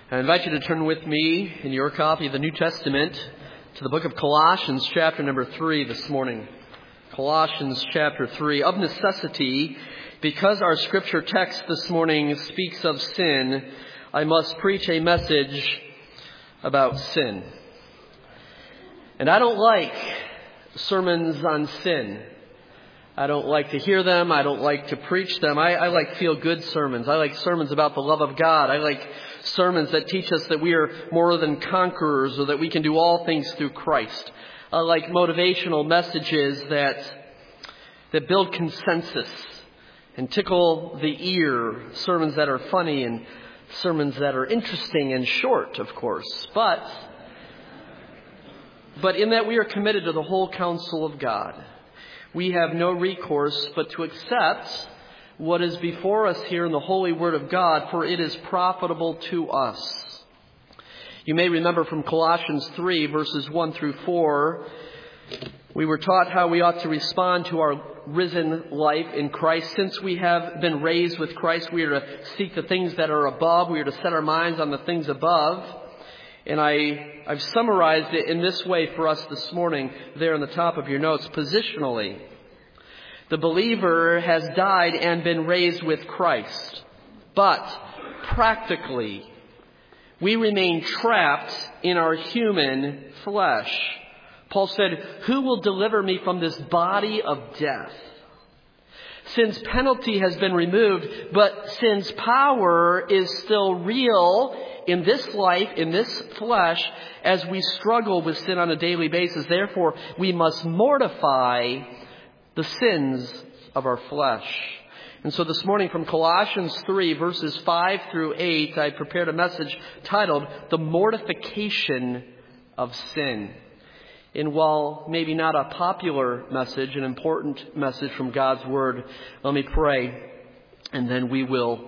I invite you to turn with me in your copy of the New Testament to the book of Colossians chapter number 3 this morning. Colossians chapter 3. Of necessity, because our scripture text this morning speaks of sin, I must preach a message about sin. And I don't like sermons on sin. I don't like to hear them. I don't like to preach them. I like feel-good sermons. I like sermons about the love of God. I like sermons that teach us that we are more than conquerors or that we can do all things through Christ. I like motivational messages that build consensus and tickle the ear. Sermons that are funny and sermons that are interesting and short, of course. But in that we are committed to the whole counsel of God, we have no recourse but to accept what is before us here in the holy word of God, for it is profitable to us. You may remember from Colossians 3, verses 1 through 4, we were taught how we ought to respond to our risen life in Christ. Since we have been raised with Christ, we are to seek the things that are above. We are to set our minds on the things above. And I've summarized it in this way for us this morning, there on the top of your notes, positionally. The believer has died and been raised with Christ. But practically, we remain trapped in our human flesh. Paul said, "Who will deliver me from this body of death?" Sin's penalty has been removed, but sin's power is still real in this life, in this flesh, as we struggle with sin on a daily basis. Therefore, we must mortify the sins of our flesh. And so this morning from Colossians 3, verses 5 through 8, I prepared a message titled, "The Mortification of Sin." And while maybe not a popular message, an important message from God's Word, let me pray, and then we will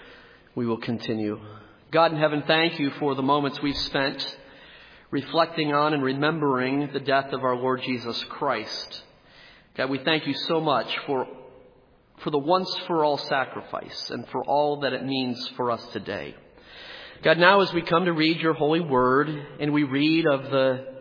continue. God in heaven, thank you for the moments we've spent reflecting on and remembering the death of our Lord Jesus Christ. God, we thank you so much for the once-for-all sacrifice and for all that it means for us today. God, now as we come to read your holy word and we read of the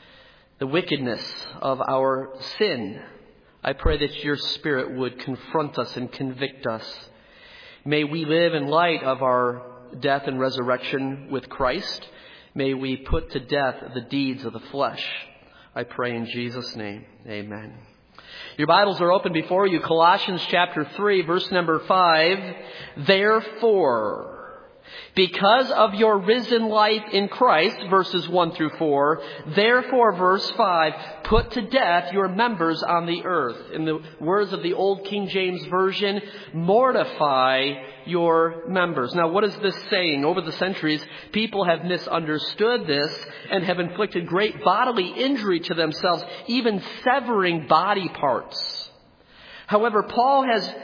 wickedness of our sin, I pray that your Spirit would confront us and convict us. May we live in light of our death and resurrection with Christ. May we put to death the deeds of the flesh. I pray in Jesus' name. Amen. Your Bibles are open before you. Colossians chapter 3, verse number 5. Therefore, because of your risen life in Christ, verses 1 through 4, therefore, verse 5, put to death your members on the earth. In the words of the old King James Version, mortify your members. Now, what is this saying? Over the centuries, people have misunderstood this and have inflicted great bodily injury to themselves, even severing body parts. However, Paul has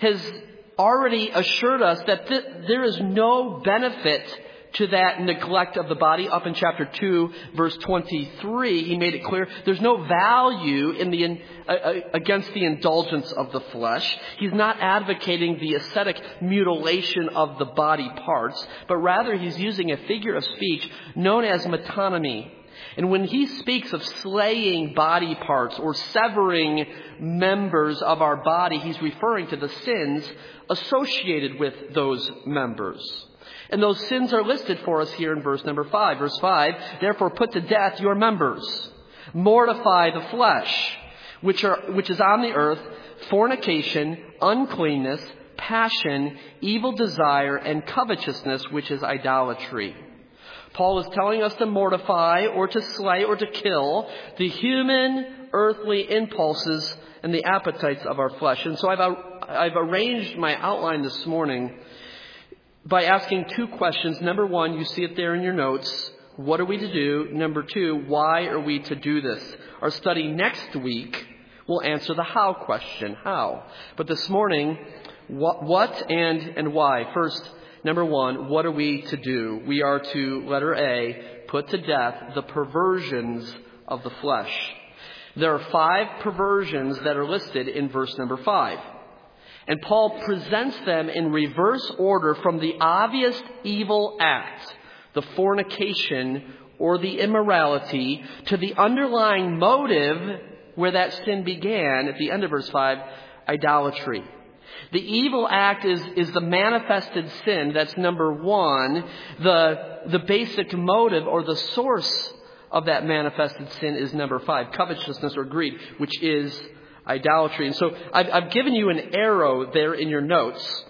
already assured us that there is no benefit to that neglect of the body. Up in chapter 2, verse 23, he made it clear there's no value in against the indulgence of the flesh. He's not advocating the ascetic mutilation of the body parts, but rather he's using a figure of speech known as metonymy. And when he speaks of slaying body parts or severing members of our body, he's referring to the sins associated with those members. And those sins are listed for us here in verse number 5. Verse 5, therefore put to death your members. Mortify the flesh, which is on the earth, fornication, uncleanness, passion, evil desire, and covetousness, which is idolatry. Paul is telling us to mortify or to slay or to kill the human earthly impulses and the appetites of our flesh. And so I've arranged my outline this morning by asking two questions. Number one, you see it there in your notes. What are we to do? Number two, why are we to do this? Our study next week will answer the how question. How? But this morning, what and why? First, number one, what are we to do? We are to, letter A, put to death the perversions of the flesh. There are 5 perversions that are listed in verse number 5. And Paul presents them in reverse order from the obvious evil act the fornication or the immorality, to the underlying motive where that sin began, at the end of verse 5, idolatry. The evil act is the manifested sin. That's number one. The basic motive or the source of that manifested sin is number 5, covetousness or greed, which is idolatry. And so I've given you an arrow there in your notes,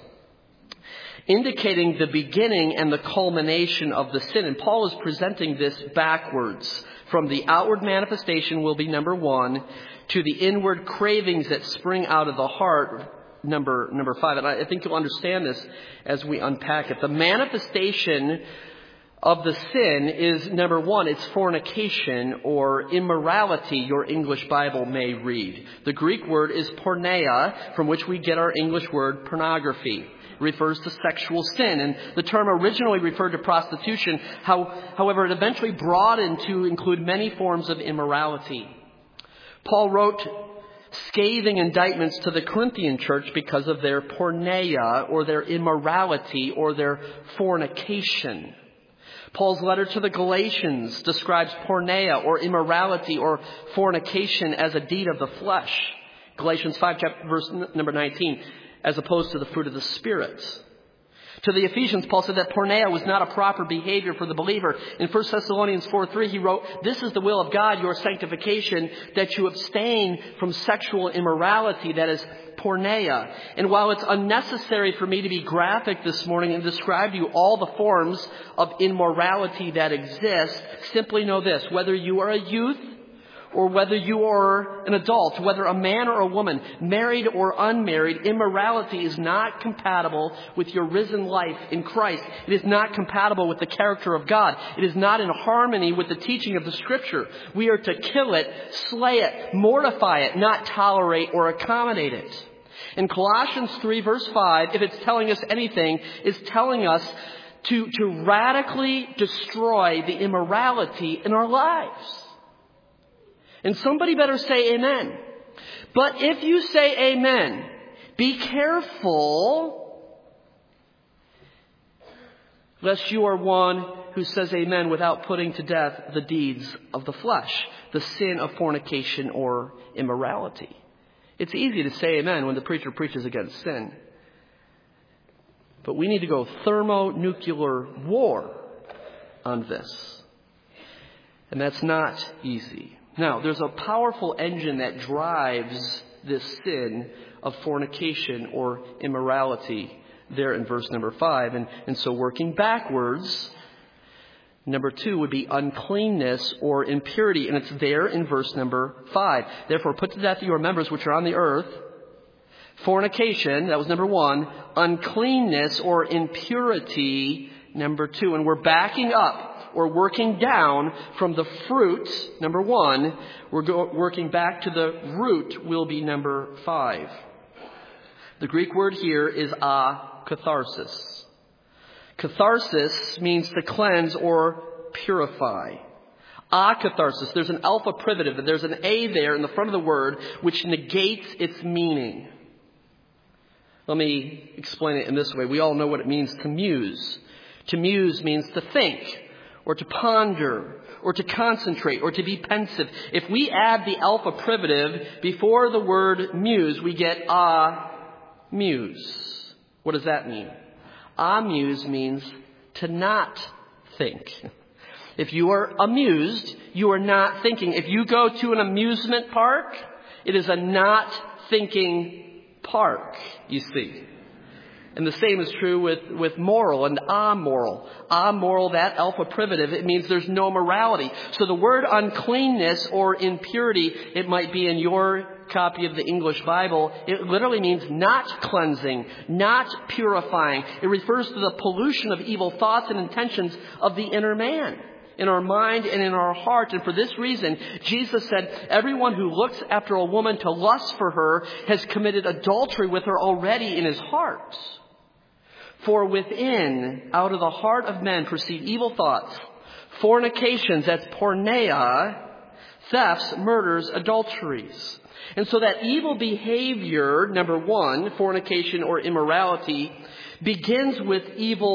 indicating the beginning and the culmination of the sin. And Paul is presenting this backwards. From the outward manifestation will be number 1, to the inward cravings that spring out of the heart, number 5. And I think you'll understand this as we unpack it. The manifestation of the sin is, number 1, it's fornication or immorality, your English Bible may read. The Greek word is porneia, from which we get our English word pornography. It refers to sexual sin, and the term originally referred to prostitution. However, it eventually broadened to include many forms of immorality. Paul wrote scathing indictments to the Corinthian church because of their porneia, or their immorality, or their fornication. Paul's letter to the Galatians describes porneia, or immorality, or fornication as a deed of the flesh. Galatians 5, verse number 19, as opposed to the fruit of the Spirit. To the Ephesians, Paul said that porneia was not a proper behavior for the believer. In 1 Thessalonians 4:3, he wrote, "This is the will of God, your sanctification, that you abstain from sexual immorality," that is porneia. And while it's unnecessary for me to be graphic this morning and describe to you all the forms of immorality that exist, simply know this: whether you are a youth or whether you are an adult, whether a man or a woman, married or unmarried, immorality is not compatible with your risen life in Christ. It is not compatible with the character of God. It is not in harmony with the teaching of the Scripture. We are to kill it, slay it, mortify it, not tolerate or accommodate it. In Colossians 3, verse 5, if it's telling us anything, it's telling us to radically destroy the immorality in our lives. And somebody better say amen. But if you say amen, be careful lest you are one who says amen without putting to death the deeds of the flesh, the sin of fornication or immorality. It's easy to say amen when the preacher preaches against sin. But we need to go thermonuclear war on this. And that's not easy. Now, there's a powerful engine that drives this sin of fornication or immorality there in verse number 5. And so working backwards, number 2 would be uncleanness or impurity. And it's there in verse number 5. Therefore, put to death your members which are on the earth. Fornication, that was number 1. Uncleanness or impurity, number 2. And we're backing up, or working down from the fruit, number 1. We're working back to the root, will be number 5. The Greek word here is akatharsis. Catharsis means to cleanse or purify. Akatharsis. There's an alpha privative, and there's an A there in the front of the word, which negates its meaning. Let me explain it in this way. We all know what it means to muse. To muse means to think, or to ponder, or to concentrate, or to be pensive. If we add the alpha privative before the word muse, we get amuse. What does that mean? Amuse means to not think. If you are amused, you are not thinking. If you go to an amusement park, it is a not thinking park, you see. And the same is true with moral and amoral. Amoral, that alpha privative, it means there's no morality. So the word uncleanness or impurity, it might be in your copy of the English Bible, it literally means not cleansing, not purifying. It refers to the pollution of evil thoughts and intentions of the inner man, in our mind and in our heart. And for this reason, Jesus said, everyone who looks after a woman to lust for her has committed adultery with her already in his heart. For within, out of the heart of men, proceed evil thoughts, fornications, that's porneia, thefts, murders, adulteries. And so that evil behavior, number 1, fornication or immorality, begins with evil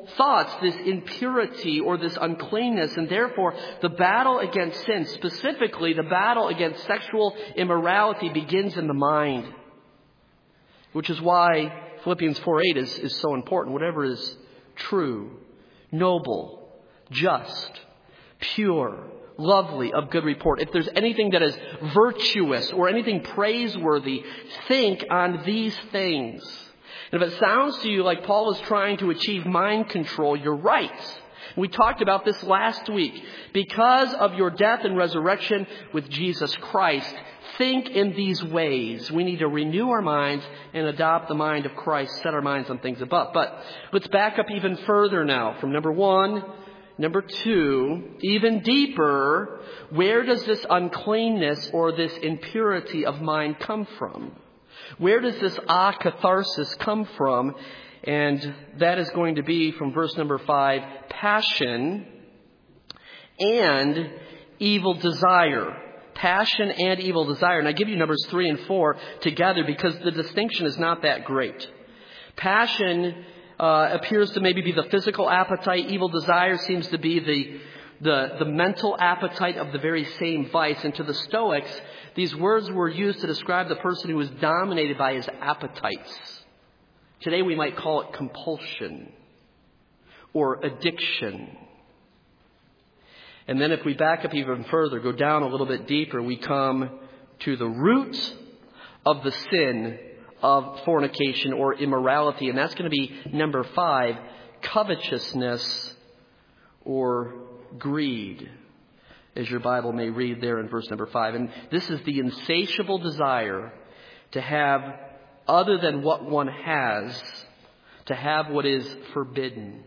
thoughts, this impurity or this uncleanness. And therefore, the battle against sin, specifically the battle against sexual immorality, begins in the mind. Which is why Philippians 4:8 is so important. Whatever is true, noble, just, pure, lovely, of good report. If there's anything that is virtuous or anything praiseworthy, think on these things. And if it sounds to you like Paul is trying to achieve mind control, you're right. We talked about this last week. Because of your death and resurrection with Jesus Christ, think in these ways. We need to renew our minds and adopt the mind of Christ, set our minds on things above. But let's back up even further now from number 1. Number 2, even deeper, where does this uncleanness or this impurity of mind come from? Where does this akatharsis come from? And that is going to be from verse number 5, passion and evil desire. Passion and evil desire. And I give you numbers 3 and 4 together because the distinction is not that great. Passion appears to maybe be the physical appetite. Evil desire seems to be the mental appetite of the very same vice. And to the Stoics, these words were used to describe the person who was dominated by his appetites. Today we might call it compulsion or addiction. And then if we back up even further, go down a little bit deeper, we come to the root of the sin of fornication or immorality. And that's going to be number 5, covetousness or greed, as your Bible may read there in verse number 5. And this is the insatiable desire to have other than what one has, to have what is forbidden.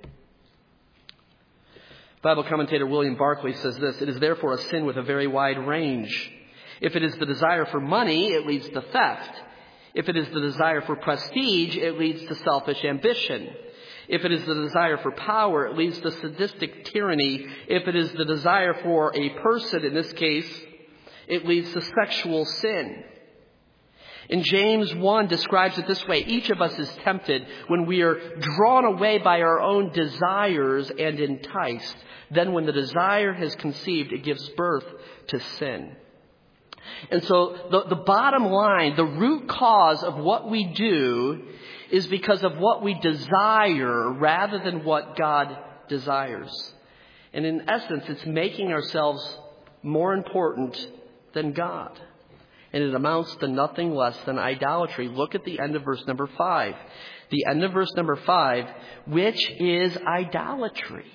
Bible commentator William Barclay says this: it is therefore a sin with a very wide range. If it is the desire for money, it leads to theft. If it is the desire for prestige, it leads to selfish ambition. If it is the desire for power, it leads to sadistic tyranny. If it is the desire for a person, in this case, it leads to sexual sin. And James 1 describes it this way: each of us is tempted when we are drawn away by our own desires and enticed. Then when the desire has conceived, it gives birth to sin. And so the bottom line, the root cause of what we do is because of what we desire rather than what God desires. And in essence, it's making ourselves more important than God. And it amounts to nothing less than idolatry. Look at the end of verse number 5. The end of verse number 5, which is idolatry.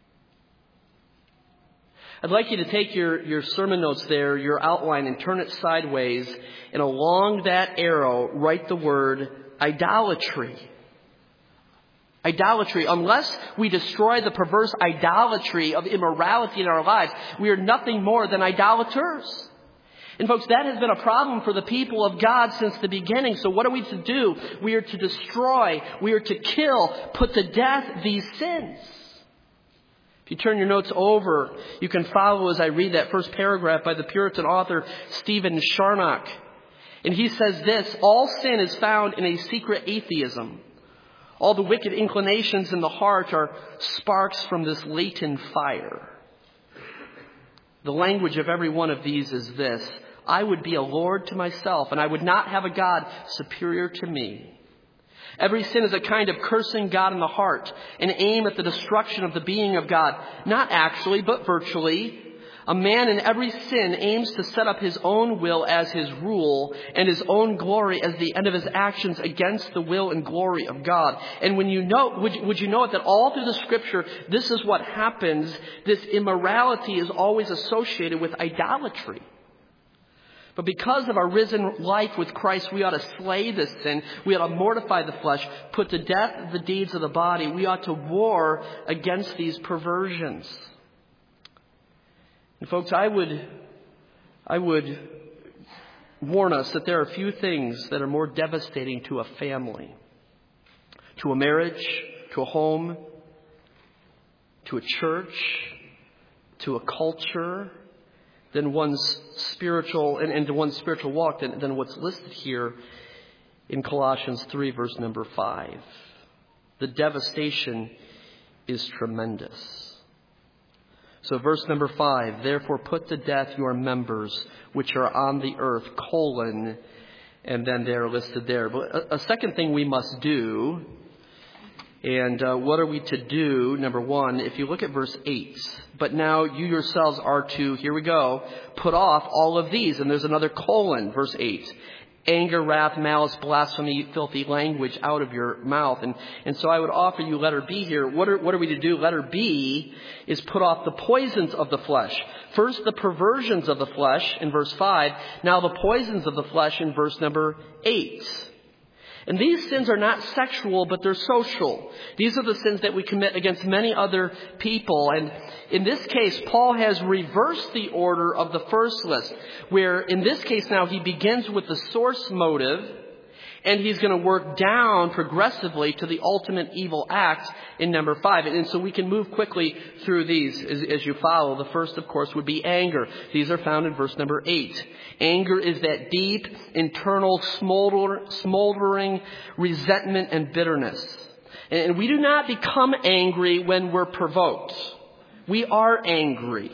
I'd like you to take your sermon notes there, your outline, and turn it sideways. And along that arrow, write the word idolatry. Idolatry. Unless we destroy the perverse idolatry of immorality in our lives, we are nothing more than idolaters. And folks, that has been a problem for the people of God since the beginning. So what are we to do? We are to destroy, we are to kill, put to death these sins. If you turn your notes over, you can follow as I read that first paragraph by the Puritan author Stephen Charnock. And he says this: all sin is found in a secret atheism. All the wicked inclinations in the heart are sparks from this latent fire. The language of every one of these is this: I would be a lord to myself, and I would not have a God superior to me. Every sin is a kind of cursing God in the heart, an aim at the destruction of the being of God. Not actually, but virtually. A man in every sin aims to set up his own will as his rule and his own glory as the end of his actions against the will and glory of God. And when you know, would you know it that all through the Scripture, this is what happens. This immorality is always associated with idolatry. But because of our risen life with Christ, we ought to slay this sin. We ought to mortify the flesh, put to death the deeds of the body. We ought to war against these perversions. And folks, I would warn us that there are few things that are more devastating to a family, to a marriage, to a home, to a church, to a culture, than one's spiritual and to one's spiritual walk than what's listed here in Colossians 3, verse number 5. The devastation is tremendous. So verse number 5, therefore put to death your members which are on the earth, and then they're listed there. But a second thing we must do, and what are we to do? Number 1, if you look at verse 8, but now you yourselves are to, here we go, put off all of these. And there's another colon, verse 8. Anger, wrath, malice, blasphemy, filthy language out of your mouth. And so I would offer you letter B here. What are we to do? Letter B is put off the poisons of the flesh. First, the perversions of the flesh in verse 5. Now the poisons of the flesh in verse number 8. And these sins are not sexual, but they're social. These are the sins that we commit against many other people. And in this case, Paul has reversed the order of the first list, where in this case now he begins with the source motive, and he's going to work down progressively to the ultimate evil act in number 5. And so we can move quickly through these as you follow. The first, of course, would be anger. These are found in verse number 8. Anger is that deep, internal, smoldering resentment and bitterness. And we do not become angry when we're provoked. We are angry.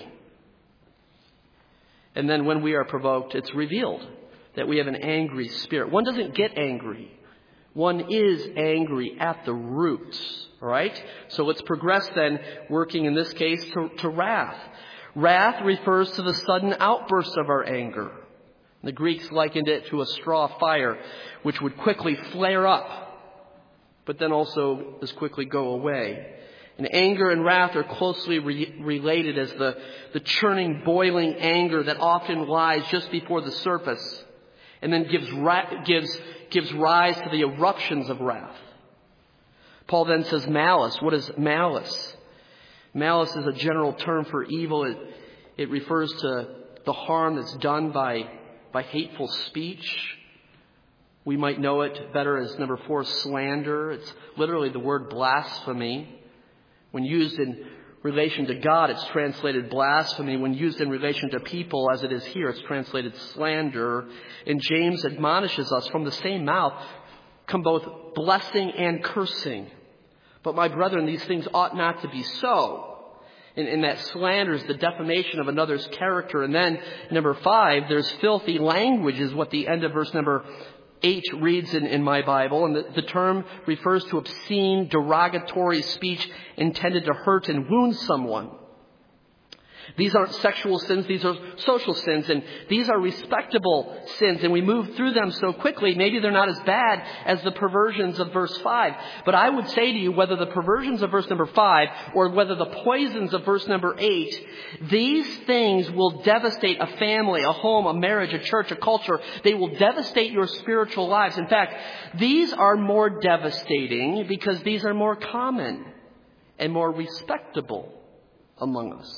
And then when we are provoked, it's revealed that we have an angry spirit. One doesn't get angry. One is angry at the roots. All right? So let's progress then, working in this case to wrath. Wrath refers to the sudden outburst of our anger. The Greeks likened it to a straw fire, which would quickly flare up, but then also as quickly go away. And anger and wrath are closely related as the churning, boiling anger that often lies just before the surface and then gives rise to the eruptions of wrath. Paul then says malice. What is malice? Malice is a general term for evil. It refers to the harm that's done by hateful speech. We might know it better as number 4, slander. It's literally the word blasphemy. When used in relation to God, it's translated blasphemy. When used in relation to people, as it is here, it's translated slander. And James admonishes us, from the same mouth come both blessing and cursing. But my brethren, these things ought not to be so. And that slander is the defamation of another's character. And then number 5, there's filthy language, is what the end of verse number 8 reads in my Bible. And the term refers to obscene, derogatory speech intended to hurt and wound someone. These aren't sexual sins, these are social sins, and these are respectable sins, and we move through them so quickly, maybe they're not as bad as the perversions of verse 5. But I would say to you, whether the perversions of verse number 5 or whether the poisons of verse number 8, these things will devastate a family, a home, a marriage, a church, a culture. They will devastate your spiritual lives. In fact, these are more devastating because these are more common and more respectable among us.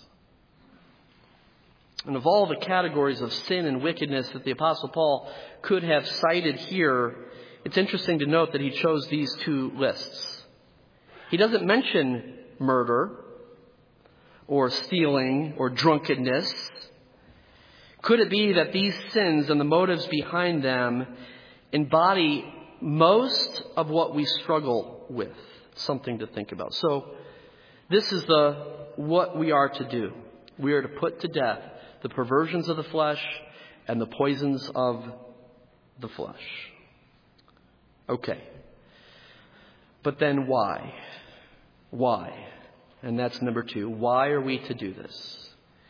And of all the categories of sin and wickedness that the Apostle Paul could have cited here, it's interesting to note that he chose these 2 lists. He doesn't mention murder or stealing or drunkenness. Could it be that these sins and the motives behind them embody most of what we struggle with? Something to think about. So this is what we are to do. We are to put to death the perversions of the flesh and the poisons of the flesh. Okay. But then why? Why? And that's number 2. Why are we to do this?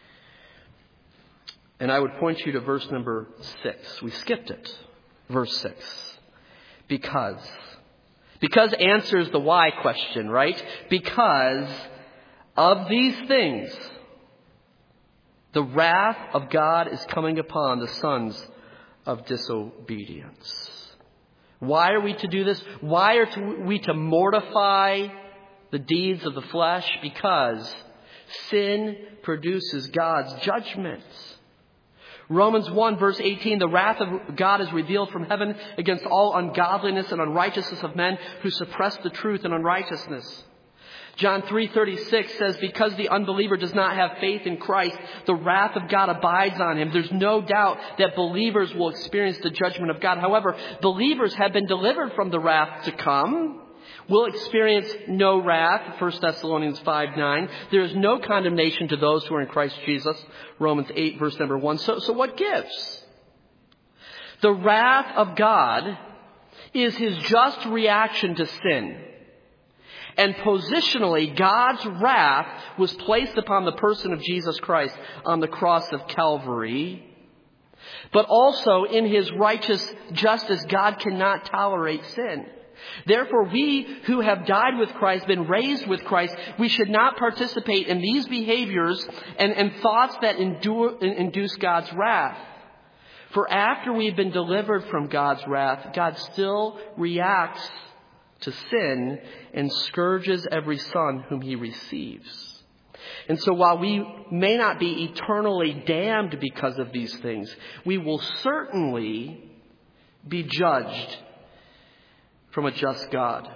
And I would point you to verse number 6. We skipped it. Verse 6. Because. Because answers the why question, right? Because of these things, the wrath of God is coming upon the sons of disobedience. Why are we to do this? Why are we to mortify the deeds of the flesh? Because sin produces God's judgment. Romans 1 verse 18, the wrath of God is revealed from heaven against all ungodliness and unrighteousness of men who suppress the truth in unrighteousness. John 3:36 says, because the unbeliever does not have faith in Christ, the wrath of God abides on him. There's no doubt that believers will experience the judgment of God. However, believers have been delivered from the wrath to come. will experience no wrath, 1 Thessalonians 5:9. There is no condemnation to those who are in Christ Jesus, Romans 8, verse number 1. So what gives? The wrath of God is his just reaction to sin. And positionally, God's wrath was placed upon the person of Jesus Christ on the cross of Calvary. But also in his righteous justice, God cannot tolerate sin. Therefore, we who have died with Christ, been raised with Christ, we should not participate in these behaviors and thoughts that induce God's wrath. For after we've been delivered from God's wrath, God still reacts to sin and scourges every son whom he receives. And so while we may not be eternally damned because of these things, we will certainly be judged from a just God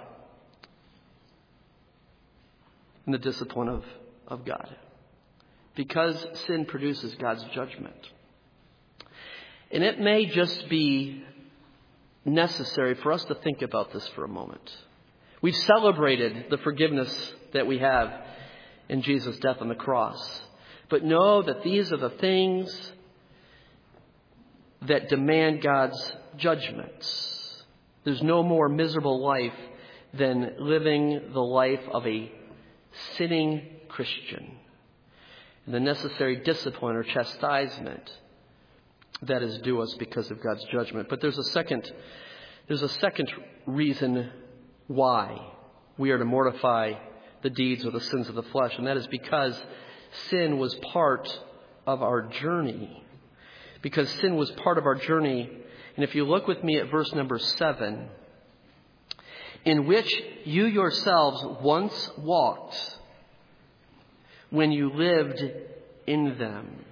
in the discipline of God. Because sin produces God's judgment. And it may just be necessary for us to think about this for a moment. We've celebrated the forgiveness that we have in Jesus' death on the cross. But know that these are the things that demand God's judgments. There's no more miserable life than living the life of a sinning Christian. And the necessary discipline or chastisement that is due us because of God's judgment. But there's a second reason why we are to mortify the deeds or the sins of the flesh, and that is because sin was part of our journey. Because sin was part of our journey. And if you look with me at verse number 7, in which you yourselves once walked when you lived in them.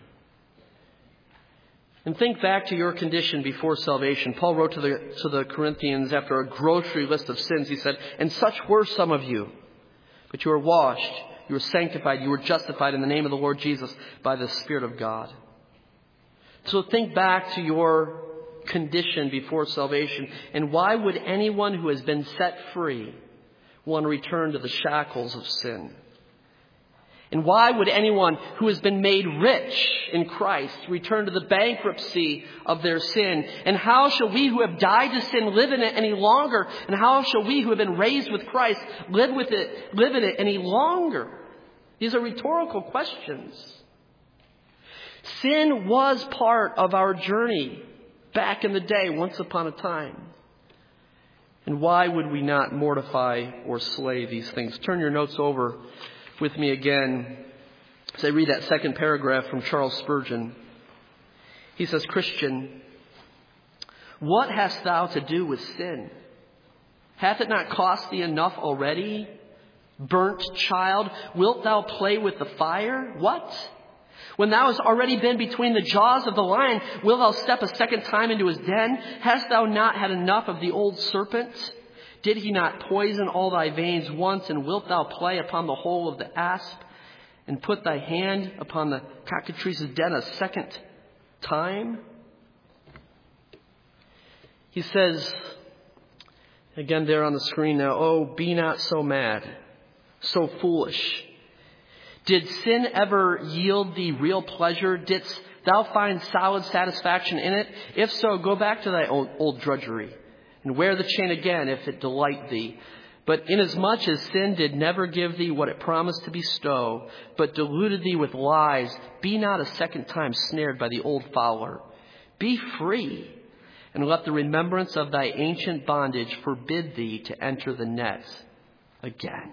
And think back to your condition before salvation. Paul wrote to the Corinthians after a grocery list of sins. He said, and such were some of you, but you were washed, you were sanctified, you were justified in the name of the Lord Jesus by the Spirit of God. So think back to your condition before salvation. And why would anyone who has been set free want to return to the shackles of sin? And why would anyone who has been made rich in Christ return to the bankruptcy of their sin? And how shall we who have died to sin live in it any longer? And how shall we who have been raised with Christ live in it any longer? These are rhetorical questions. Sin was part of our journey back in the day, once upon a time. And why would we not mortify or slay these things? Turn your notes over with me again as I read that second paragraph from Charles Spurgeon. He says, Christian, what hast thou to do with sin? Hath it not cost thee enough already? Burnt child, wilt thou play with the fire? What? When thou hast already been between the jaws of the lion, wilt thou step a second time into his den? Hast thou not had enough of the old serpent? Did he not poison all thy veins once, and wilt thou play upon the hole of the asp, and put thy hand upon the cockatrice's den a second time? He says, again there on the screen now, oh, be not so mad, so foolish. Did sin ever yield thee real pleasure? Didst thou find solid satisfaction in it? If so, go back to thy old drudgery, and wear the chain again if it delight thee. But inasmuch as sin did never give thee what it promised to bestow, but deluded thee with lies, be not a second time snared by the old fowler. Be free, and let the remembrance of thy ancient bondage forbid thee to enter the net again.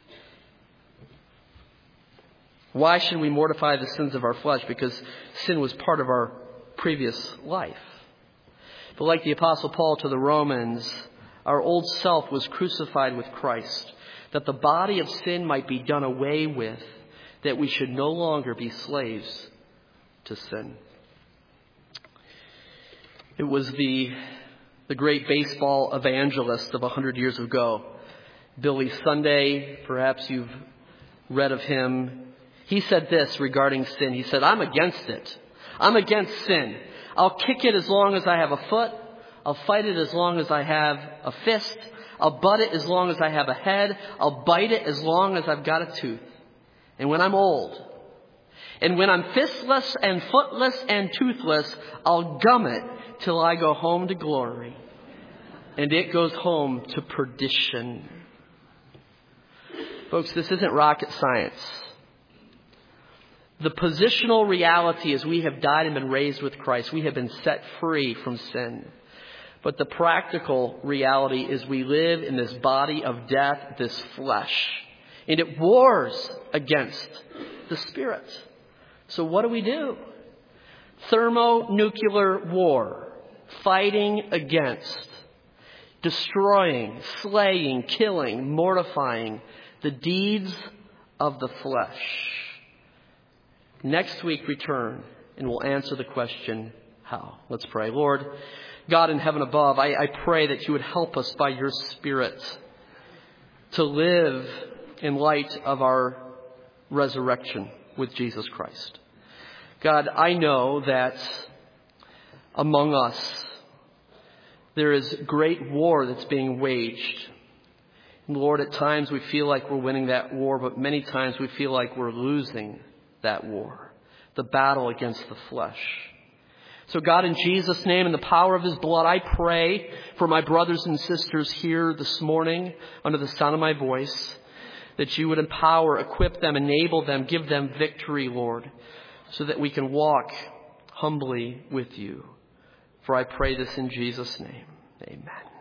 Why should we mortify the sins of our flesh? Because sin was part of our previous life. But like the Apostle Paul to the Romans, our old self was crucified with Christ, that the body of sin might be done away with, that we should no longer be slaves to sin. It was the great baseball evangelist of 100 years ago, Billy Sunday. Perhaps you've read of him. He said this regarding sin. He said, I'm against it. I'm against sin. I'll kick it as long as I have a foot. I'll fight it as long as I have a fist. I'll butt it as long as I have a head. I'll bite it as long as I've got a tooth. And when I'm old, and when I'm fistless and footless and toothless, I'll gum it till I go home to glory. And it goes home to perdition. Folks, this isn't rocket science. The positional reality is we have died and been raised with Christ. We have been set free from sin. But the practical reality is we live in this body of death, this flesh. And it wars against the spirit. So what do? Thermonuclear war. Fighting against. Destroying, slaying, killing, mortifying the deeds of the flesh. Next week, return and we'll answer the question, how? Let's pray. Lord, God in heaven above, I pray that you would help us by your Spirit to live in light of our resurrection with Jesus Christ. God, I know that among us there is great war that's being waged. And Lord, at times we feel like we're winning that war, but many times we feel like we're losing that war, the battle against the flesh. So God, in Jesus' name, in the power of his blood, I pray for my brothers and sisters here this morning under the sound of my voice, that you would empower, equip them, enable them, give them victory, Lord, so that we can walk humbly with you. For I pray this in Jesus' name. Amen.